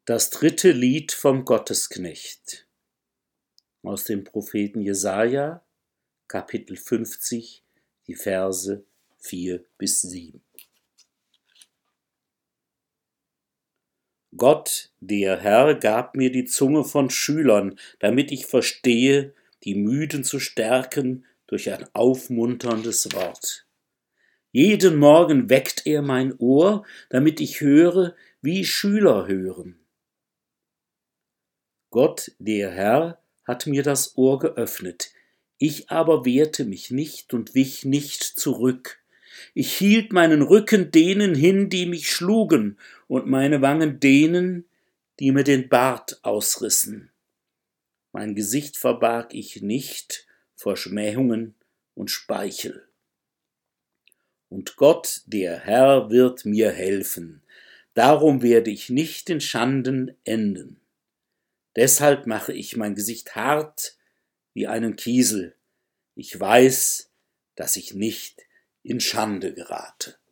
Das dritte Lied vom Gottesknecht aus dem Propheten Jesaja, Kapitel 50, die Verse 4-7. Gott, der Herr, gab mir die Zunge von Schülern, damit ich verstehe, die Müden zu stärken durch ein aufmunterndes Wort. Jeden Morgen weckt er mein Ohr, damit ich höre, wie Schüler hören. Gott, der Herr, hat mir das Ohr geöffnet. Ich aber wehrte mich nicht und wich nicht zurück. Ich hielt meinen Rücken denen hin, die mich schlugen, und meine Wangen denen, die mir den Bart ausrissen. Mein Gesicht verbarg ich nicht vor Schmähungen und Speichel. Und Gott, der Herr, wird mir helfen. Darum werde ich nicht in Schanden enden. Deshalb mache ich mein Gesicht hart wie einen Kiesel. Ich weiß, dass ich nicht in Schande gerate.